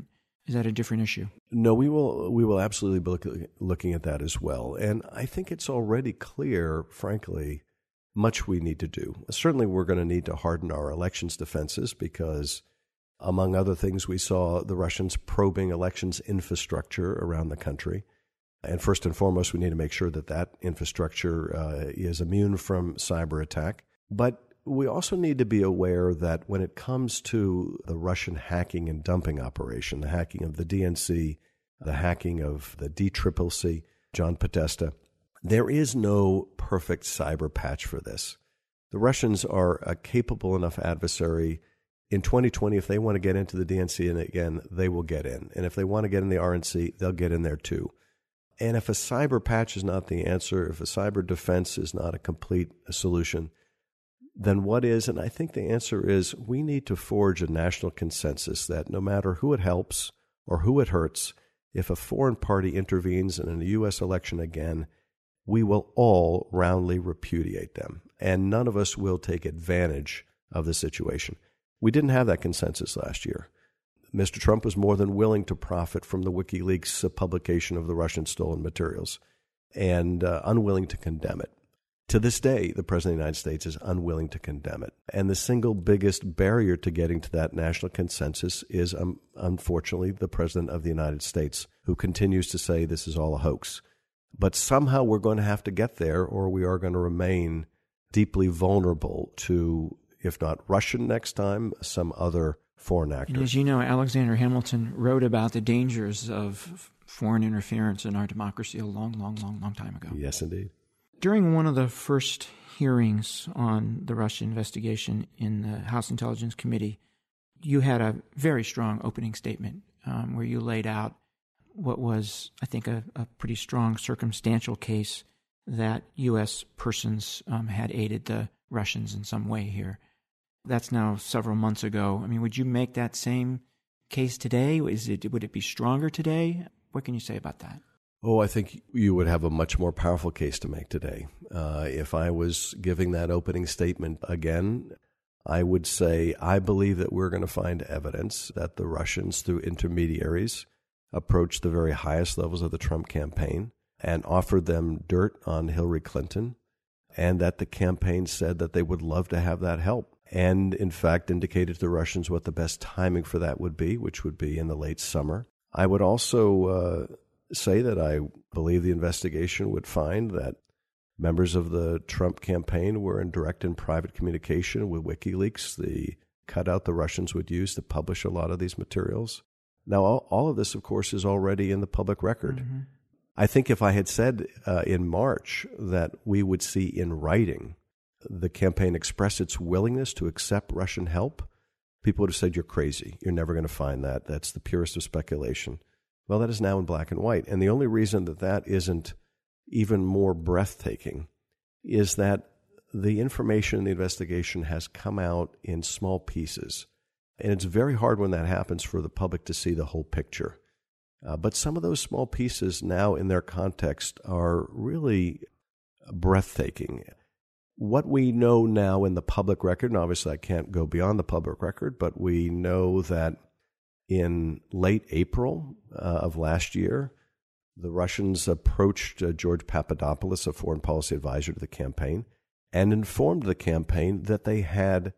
S5: issue?
S3: No, we will absolutely be looking at that as well. And I think it's already clear, frankly, much we need to do. Certainly we're going to need to harden our elections defenses because, among other things, we saw the Russians probing elections infrastructure around the country. And first and foremost, we need to make sure that infrastructure is immune from cyber attack. But we also need to be aware that when it comes to the Russian hacking and dumping operation, the hacking of the DNC, the hacking of the DCCC, John Podesta, there is no perfect cyber patch for this. The Russians are a capable enough adversary. In 2020, if they want to get into the DNC, and again, they will get in. And if they want to get in the RNC, they'll get in there too. And if a cyber patch is not the answer, if a cyber defense is not a complete solution, then what is? And I think the answer is we need to forge a national consensus that no matter who it helps or who it hurts, if a foreign party intervenes in a U.S. election again, we will all roundly repudiate them. And none of us will take advantage of the situation. We didn't have that consensus last year. Mr. Trump was more than willing to profit from the WikiLeaks publication of the Russian stolen materials and unwilling to condemn it. To this day, the President of the United States is unwilling to condemn it. And the single biggest barrier to getting to that national consensus is, unfortunately, the President of the United States, who continues to say this is all a hoax. But somehow we're going to have to get there, or we are going to remain deeply vulnerable to, if not Russian next time, some other foreign actor.
S5: And as you know, Alexander Hamilton wrote about the dangers of foreign interference in our democracy a long time ago.
S3: Yes, indeed.
S5: During one of the first hearings on the Russia investigation in the House Intelligence Committee, You had a very strong opening statement where you laid out what was, I think, a pretty strong circumstantial case that U.S. persons had aided the Russians in some way here. That's now several months ago. I mean, would you make that same case today? Would it be stronger today? What can you say about that?
S3: Oh, I think you would have a much more powerful case to make today. If I was giving that opening statement again, I would say I believe that we're going to find evidence that the Russians, through intermediaries, approached the very highest levels of the Trump campaign and offered them dirt on Hillary Clinton, and that the campaign said that they would love to have that help, and in fact indicated to the Russians what the best timing for that would be, which would be in the late summer. I would also say that I believe the investigation would find that members of the Trump campaign were in direct and private communication with WikiLeaks, the cutout the Russians would use to publish a lot of these materials. Now, all of this, of course, is already in the public record. Mm-hmm. I think if I had said in March that we would see in writing the campaign express its willingness to accept Russian help, people would have said, you're crazy. You're never going to find that. That's the purest of speculation. Well, that is now in black and white. And the only reason that that isn't even more breathtaking is that the information in the investigation has come out in small pieces. And it's very hard when that happens for the public to see the whole picture. But some of those small pieces now in their context are really breathtaking. What we know now in the public record, and obviously I can't go beyond the public record, but we know that in late April of last year, the Russians approached George Papadopoulos, a foreign policy advisor to the campaign, and informed the campaign that they had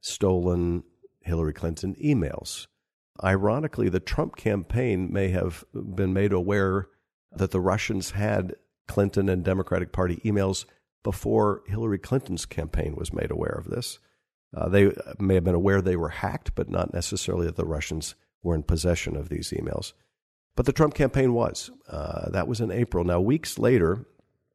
S3: stolen Hillary Clinton emails. Ironically, the Trump campaign may have been made aware that the Russians had Clinton and Democratic Party emails before Hillary Clinton's campaign was made aware of this. They may have been aware they were hacked, but not necessarily that the Russians were in possession of these emails. But the Trump campaign was. That was in April. Now, weeks later,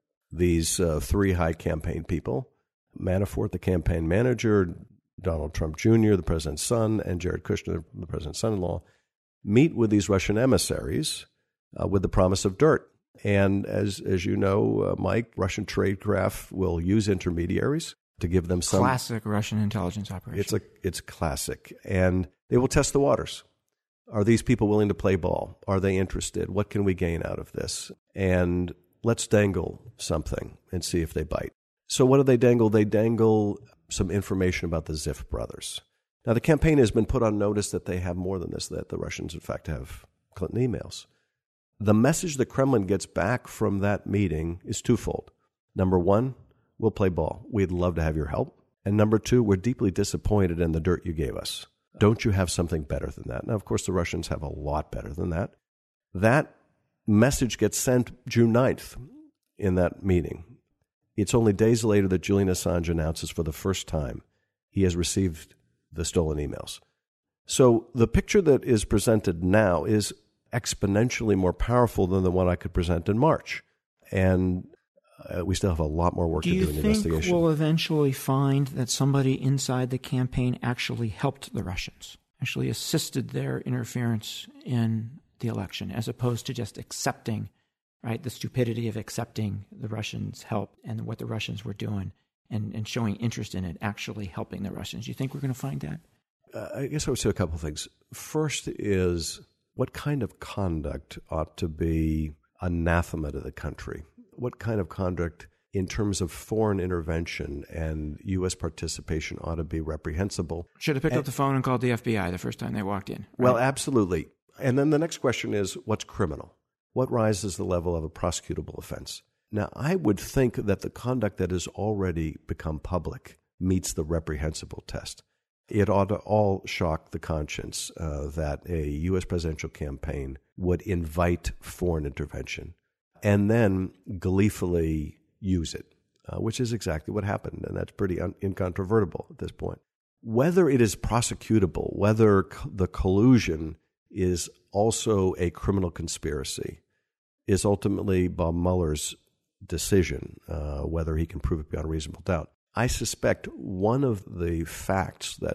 S3: these three high campaign people, Manafort, the campaign manager, Donald Trump Jr., the president's son, and Jared Kushner, the president's son-in-law, meet with these Russian emissaries with the promise of dirt. And as you know, Mike, Russian tradecraft will use intermediaries to give them some...
S5: Classic Russian intelligence operation.
S3: It's classic. And they will test the waters. Are these people willing to play ball? Are they interested? What can we gain out of this? And let's dangle something and see if they bite. So what do they dangle? They dangle some information about the Ziff brothers. Now, the campaign has been put on notice that they have more than this, that the Russians, in fact, have Clinton emails. The message the Kremlin gets back from that meeting is twofold. Number one, we'll play ball. We'd love to have your help. And number two, we're deeply disappointed in the dirt you gave us. Don't you have something better than that? Now, of course, the Russians have a lot better than that. That message gets sent June 9th in that meeting. It's only days later that Julian Assange announces for the first time he has received the stolen emails. So the picture that is presented now is exponentially more powerful than the one I could present in March. And we still have a lot more work to do in the investigation.
S5: Do you think we'll eventually find that somebody inside the campaign actually helped the Russians, actually assisted their interference in the election, as opposed to just accepting, right, the stupidity of accepting the Russians' help and what the Russians were doing and showing interest in it, actually helping the Russians? Do you think we're going to find that?
S3: I guess I would say a couple of things. First is, what kind of conduct ought to be anathema to the country? What kind of conduct in terms of foreign intervention and U.S. participation ought to be reprehensible?
S5: Should have picked up the phone and called the FBI the first time they walked in. Right?
S3: Well, absolutely. And then the next question is, what's criminal? What rises the level of a prosecutable offense? Now, I would think that the conduct that has already become public meets the reprehensible test. It ought to all shock the conscience that a U.S. presidential campaign would invite foreign intervention and then gleefully use it, which is exactly what happened, and that's pretty incontrovertible at this point. Whether it is prosecutable, whether the collusion is also a criminal conspiracy, is ultimately Bob Mueller's decision, whether he can prove it beyond reasonable doubt. I suspect one of the facts that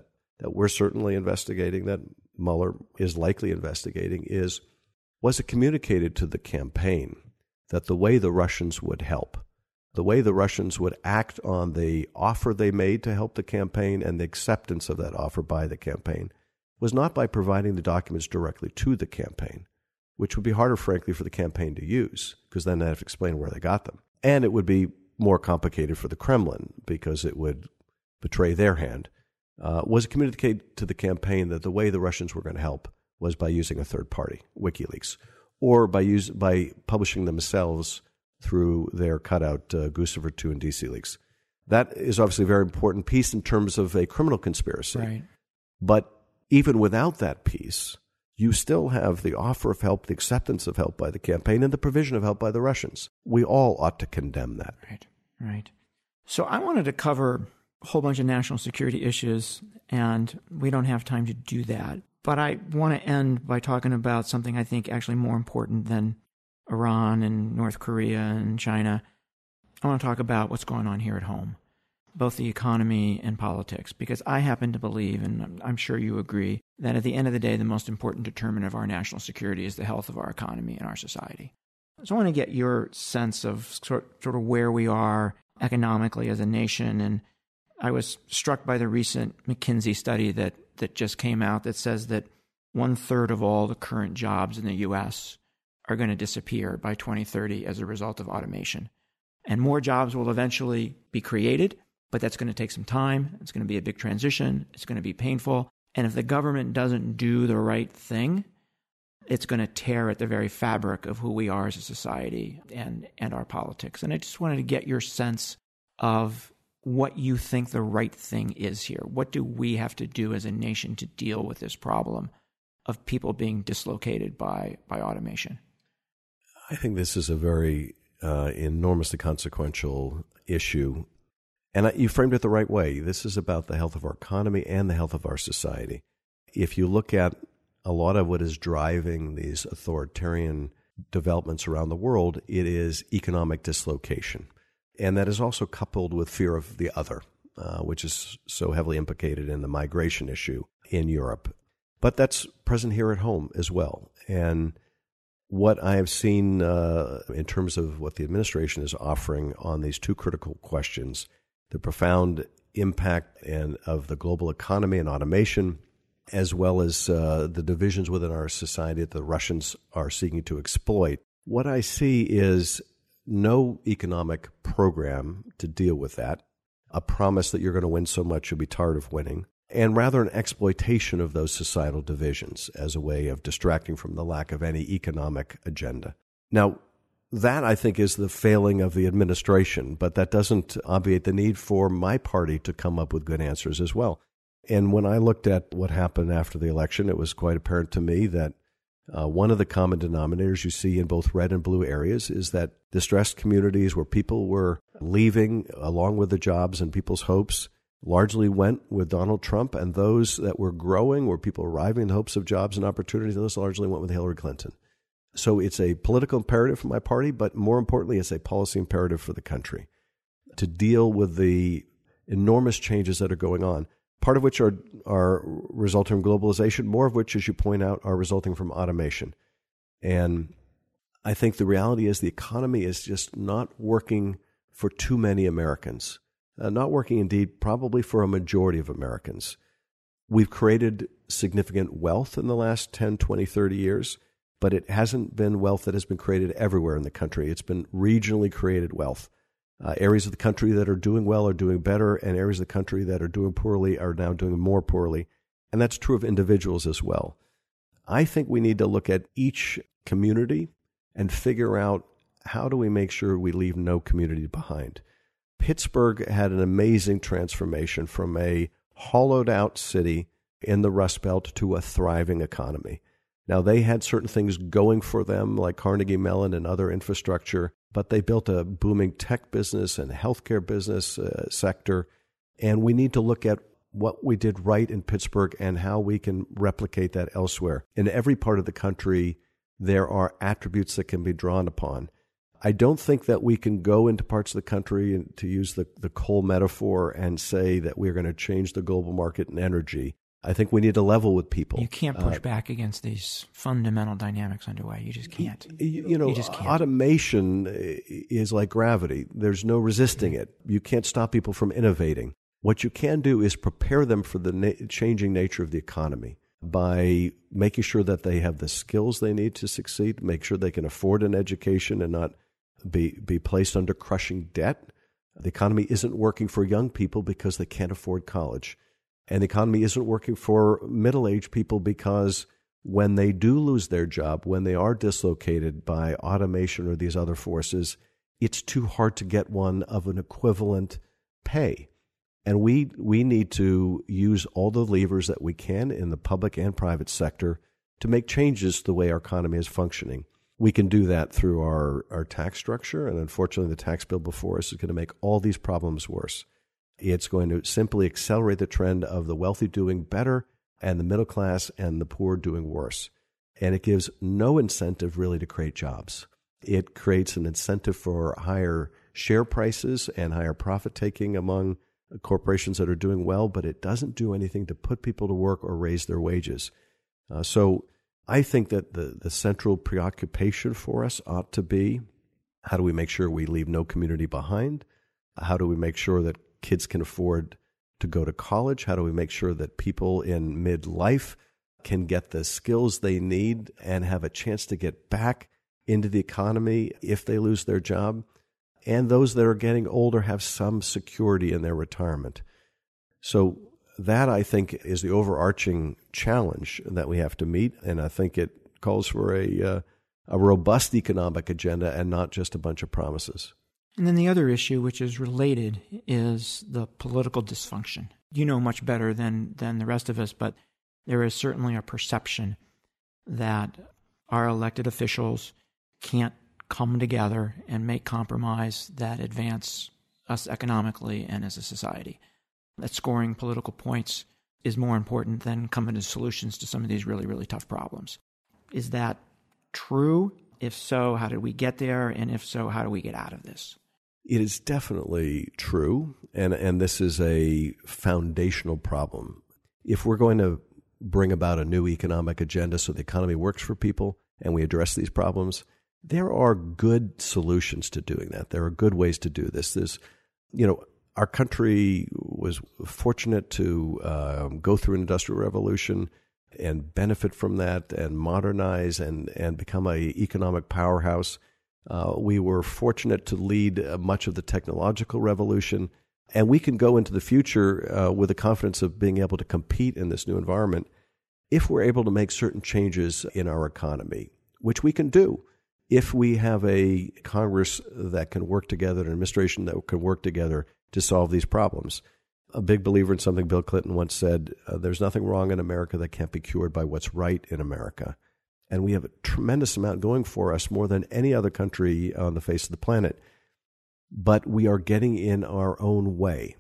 S3: that we're certainly investigating, that Mueller is likely investigating, is, was it communicated to the campaign that the way the Russians would help, the way the Russians would act on the offer they made to help the campaign and the acceptance of that offer by the campaign, was not by providing the documents directly to the campaign, which would be harder, frankly, for the campaign to use, because then they'd have to explain where they got them. And it would be more complicated for the Kremlin, because it would betray their hand. Was it communicated to the campaign that the way the Russians were going to help was by using a third party, WikiLeaks, or by publishing themselves through their cutout Guccifer 2 and DC Leaks? That is obviously a very important piece in terms of a criminal conspiracy.
S5: Right.
S3: But even without that piece, you still have the offer of help, the acceptance of help by the campaign, and the provision of help by the Russians. We all ought to condemn that.
S5: Right. So I wanted to cover a whole bunch of national security issues, and we don't have time to do that. But I want to end by talking about something I think actually more important than Iran and North Korea and China. I want to talk about what's going on here at home, both the economy and politics, because I happen to believe, and I'm sure you agree, that at the end of the day, the most important determinant of our national security is the health of our economy and our society. So I want to get your sense of sort of where we are economically as a nation. And I was struck by the recent McKinsey study that just came out that says that 1/3 of all the current jobs in the U.S. are going to disappear by 2030 as a result of automation. And more jobs will eventually be created, but that's going to take some time. It's going to be a big transition. It's going to be painful. And if the government doesn't do the right thing, it's going to tear at the very fabric of who we are as a society and our politics. And I just wanted to get your sense of what you think the right thing is here. What do we have to do as a nation to deal with this problem of people being dislocated by automation?
S3: I think this is a very enormously consequential issue. And you framed it the right way. This is about the health of our economy and the health of our society. If you look at a lot of what is driving these authoritarian developments around the world, it is economic dislocation. And that is also coupled with fear of the other, which is so heavily implicated in the migration issue in Europe. But that's present here at home as well. And what I have seen in terms of what the administration is offering on these two critical questions, the profound impact of the global economy and automation, as well as the divisions within our society that the Russians are seeking to exploit, what I see is no economic program to deal with that, a promise that you're going to win so much you'll be tired of winning, and rather an exploitation of those societal divisions as a way of distracting from the lack of any economic agenda. Now, that, I think, is the failing of the administration, but that doesn't obviate the need for my party to come up with good answers as well. And when I looked at what happened after the election, it was quite apparent to me that one of the common denominators you see in both red and blue areas is that distressed communities where people were leaving along with the jobs and people's hopes largely went with Donald Trump, and those that were growing, where people arriving in hopes of jobs and opportunities, those largely went with Hillary Clinton. So it's a political imperative for my party, but more importantly, it's a policy imperative for the country to deal with the enormous changes that are going on, part of which are resulting from globalization, more of which, as you point out, are resulting from automation. And I think the reality is the economy is just not working for too many Americans, not working indeed probably for a majority of Americans. We've created significant wealth in the last 10, 20, 30 years, but it hasn't been wealth that has been created everywhere in the country. It's been regionally created wealth. Areas of the country that are doing well are doing better, and areas of the country that are doing poorly are now doing more poorly. And that's true of individuals as well. I think we need to look at each community and figure out how do we make sure we leave no community behind. Pittsburgh had an amazing transformation from a hollowed-out city in the Rust Belt to a thriving economy. Now, they had certain things going for them, like Carnegie Mellon and other infrastructure, but they built a booming tech business and healthcare business sector. And we need to look at what we did right in Pittsburgh and how we can replicate that elsewhere. In every part of the country, there are attributes that can be drawn upon. I don't think that we can go into parts of the country, and to use the coal metaphor, and say that we're going to change the global market in energy I think we need to level with people.
S5: You can't push back against these fundamental dynamics underway. You just can't.
S3: You just can't. Automation is like gravity. There's no resisting it. You can't stop people from innovating. What you can do is prepare them for the changing nature of the economy by making sure that they have the skills they need to succeed, make sure they can afford an education and not be placed under crushing debt. The economy isn't working for young people because they can't afford college. And the economy isn't working for middle-aged people because when they do lose their job, when they are dislocated by automation or these other forces, it's too hard to get one of an equivalent pay. And we need to use all the levers that we can in the public and private sector to make changes to the way our economy is functioning. We can do that through our tax structure, and unfortunately the tax bill before us is going to make all these problems worse. It's going to simply accelerate the trend of the wealthy doing better and the middle class and the poor doing worse. And it gives no incentive really to create jobs. It creates an incentive for higher share prices and higher profit-taking among corporations that are doing well, but it doesn't do anything to put people to work or raise their wages. So I think that the central preoccupation for us ought to be, how do we make sure we leave no community behind? How do we make sure that kids can afford to go to college? How do we make sure that people in midlife can get the skills they need and have a chance to get back into the economy if they lose their job? And those that are getting older have some security in their retirement. So that, I think, is the overarching challenge that we have to meet, and I think it calls for a robust economic agenda and not just a bunch of promises.
S5: And then the other issue, which is related, is the political dysfunction. You know much better than the rest of us, but there is certainly a perception that our elected officials can't come together and make compromise that advance us economically and as a society. That scoring political points is more important than coming to solutions to some of these really, really tough problems. Is that true? If so, how did we get there? And if so, how do we get out of this?
S3: It is definitely true, and this is a foundational problem. If we're going to bring about a new economic agenda so the economy works for people and we address these problems, there are good solutions to doing that. There are good ways to do this. Our country was fortunate to go through an industrial revolution and benefit from that and modernize and become an economic powerhouse. We were fortunate to lead much of the technological revolution, and we can go into the future with the confidence of being able to compete in this new environment if we're able to make certain changes in our economy, which we can do if we have a Congress that can work together, an administration that can work together to solve these problems. A big believer in something Bill Clinton once said, there's nothing wrong in America that can't be cured by what's right in America. And we have a tremendous amount going for us, more than any other country on the face of the planet. But we are getting in our own way.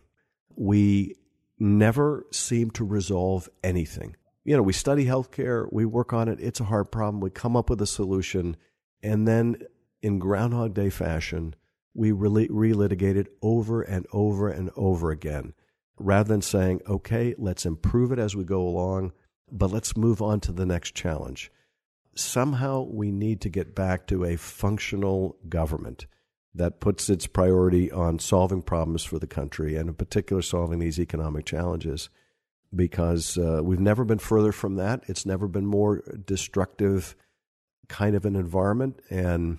S3: We never seem to resolve anything. We study healthcare, we work on it, it's a hard problem, we come up with a solution, and then in Groundhog Day fashion, we relitigate it over and over and over again, rather than saying, okay, let's improve it as we go along, but let's move on to the next challenge. Somehow we need to get back to a functional government that puts its priority on solving problems for the country, and in particular solving these economic challenges, because we've never been further from that. It's never been more destructive kind of an environment. And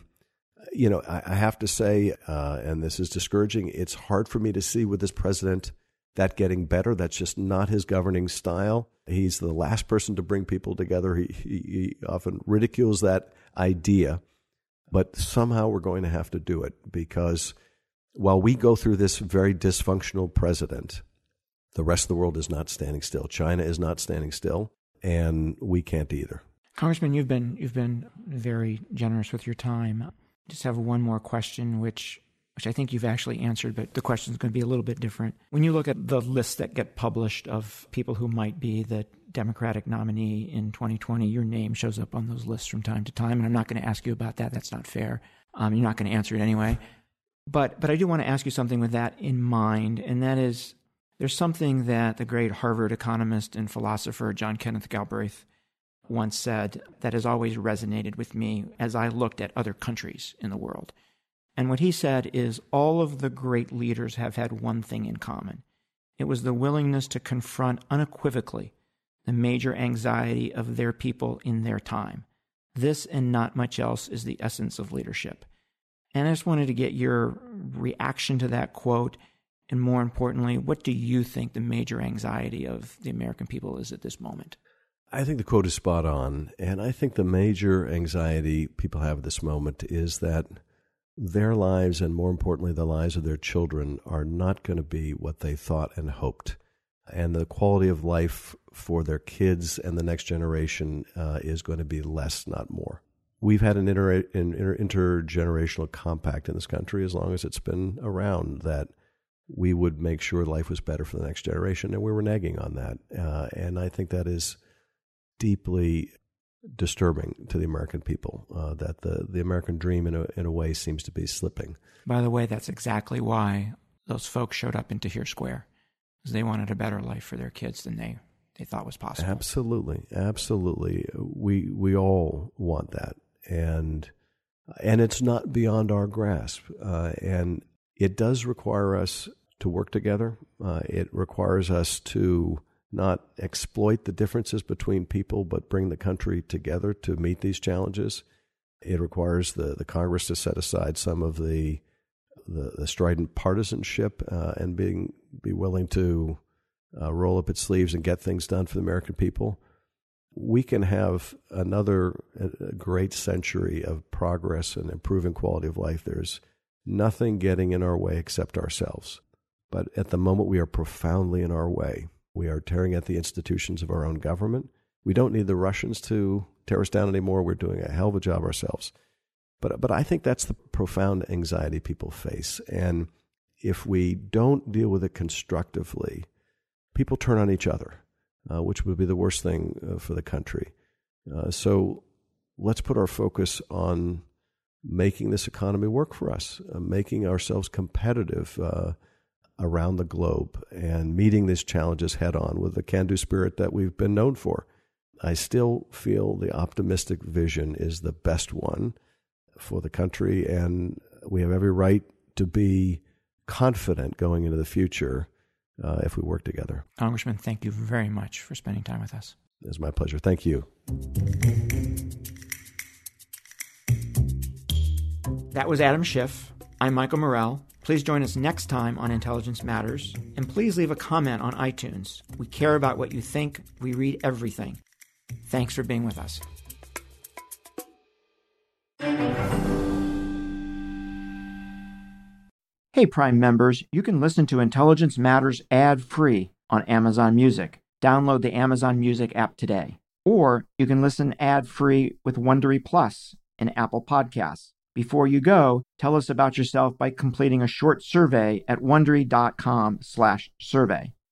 S3: I have to say, and this is discouraging, it's hard for me to see with this president that getting better. That's just not his governing style. He's the last person to bring people together. He often ridicules that idea, but somehow we're going to have to do it, because while we go through this very dysfunctional president, the rest of the world is not standing still. China is not standing still, and we can't either.
S5: Congressman, you've been very generous with your time. Just have one more question, which I think you've actually answered, but the question is going to be a little bit different. When you look at the lists that get published of people who might be the Democratic nominee in 2020, your name shows up on those lists from time to time, and I'm not going to ask you about that. That's not fair. You're not going to answer it anyway. But I do want to ask you something with that in mind, and that is, There's something that the great Harvard economist and philosopher John Kenneth Galbraith once said that has always resonated with me as I looked at other countries in the world. And what he said is all of the great leaders have had one thing in common. It was the willingness to confront unequivocally the major anxiety of their people in their time. This and not much else is the essence of leadership. And I just wanted to get your reaction to that quote. And more importantly, what do you think the major anxiety of the American people is at this moment?
S3: I think the quote is spot on. And I think the major anxiety people have at this moment is that their lives, and more importantly, the lives of their children, are not going to be what they thought and hoped. And the quality of life for their kids and the next generation is going to be less, not more. We've had an intergenerational compact in this country as long as it's been around that we would make sure life was better for the next generation, and we were nagging on that. And I think that is deeply disturbing to the American people, that the American dream in a way seems to be slipping.
S5: By the way, that's exactly why those folks showed up in Tahrir Square, because they wanted a better life for their kids than they thought was possible.
S3: Absolutely. We all want that. And it's not beyond our grasp. And it does require us to work together. It requires us to not exploit the differences between people, but bring the country together to meet these challenges. It requires the Congress to set aside some of the strident partisanship and be willing to roll up its sleeves and get things done for the American people. We can have another great century of progress and improving quality of life. There's nothing getting in our way except ourselves. But at the moment, we are profoundly in our way. We are tearing at the institutions of our own government. We don't need the Russians to tear us down anymore. We're doing a hell of a job ourselves. But I think that's the profound anxiety people face. And if we don't deal with it constructively, people turn on each other, which would be the worst thing for the country. So let's put our focus on making this economy work for us, making ourselves competitive around the globe, and meeting these challenges head on with the can-do spirit that we've been known for. I still feel the optimistic vision is the best one for the country, and we have every right to be confident going into the future if we work together.
S5: Congressman, thank you very much for spending time with us.
S3: It's my pleasure. Thank you.
S5: That was Adam Schiff. I'm Michael Morell. Please join us next time on Intelligence Matters, and please leave a comment on iTunes. We care about what you think. We read everything. Thanks for being with us. Hey, Prime members, you can listen to Intelligence Matters ad-free on Amazon Music. Download the Amazon Music app today. Or you can listen ad-free with Wondery Plus and Apple Podcasts. Before you go, tell us about yourself by completing a short survey at Wondery.com/survey.